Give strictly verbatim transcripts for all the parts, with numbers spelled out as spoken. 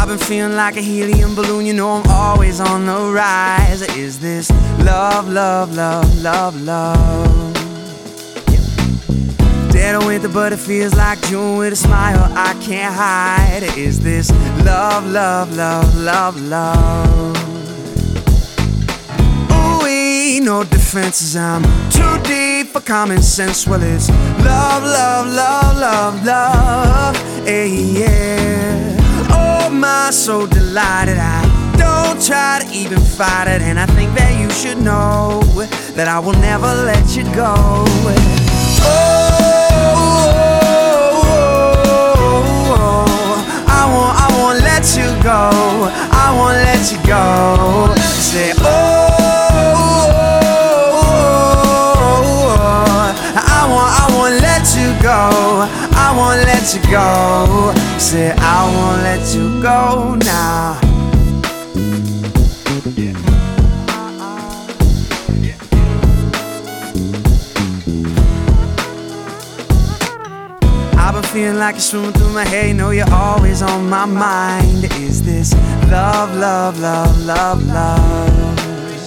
I've been feeling like a helium balloon, you know I'm always on the rise. Is this love, love, love, love, love? Yeah. Dead of winter, but it feels like June with a smile I can't hide. Is this love, love, love, love, love? Ooh, no defenses, I'm too deep for common sense. Well, it's love, love, love, love, love, hey, yeah. Oh, my, so delighted, I don't try to even fight it. And I think that you should know that I will never let you go. Oh, I won't, I won't let you go. I won't let you go. Say, oh, I won't, I won't let you go. I won't let you go. Say, I won't let you go now. I've been feeling like you're swimming through my head. You know you're always on my mind. Is this love, love, love, love, love?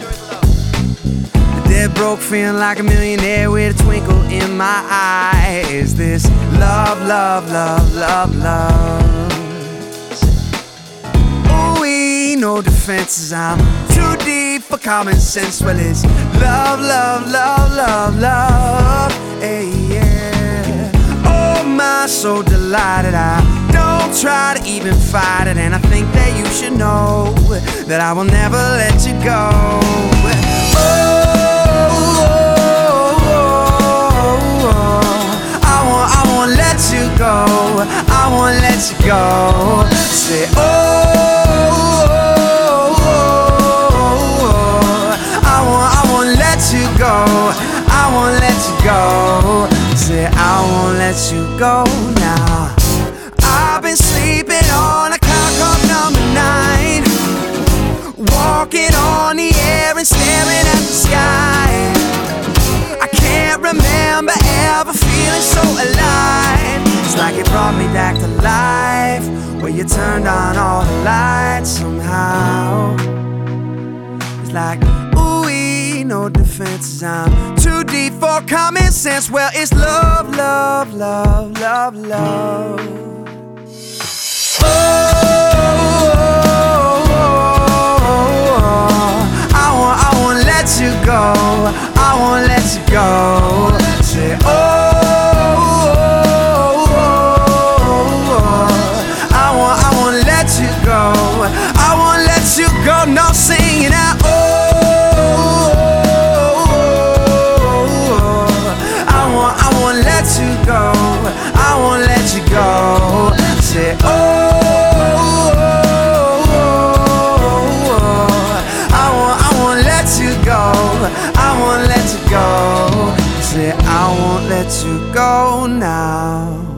Dead broke, feeling like a millionaire with a twinkle in my eye. Is this love, love, love, love, love? Ooh, no defenses, I'm too deep for common sense. Well, it's love, love, love, love, love, hey, yeah. Oh, my, so delighted, I don't try to even fight it. And I think that you should know that I will never let you go. Oh, I won't let you go. Say, oh, I won't, I won't let you go. I won't let you go. Say, I won't let you go now. I've been sleeping on a cloud clock number nine, walking on the air and staring at the sky. I can't remember ever feeling so alive. It's like it brought me back to life, where you turned on all the lights somehow. It's like, ooh, no defenses, I'm too deep for common sense. Well, it's love, love, love, love, love. Oh, I won't, I won't let you go. I won't let you go. Say, oh, I won't let you go, no singing out. Oh, I won't, I won't let you go. I won't let you go. Say, oh, I won't, I won't let you go. I won't let you go. Say, I won't let you go now.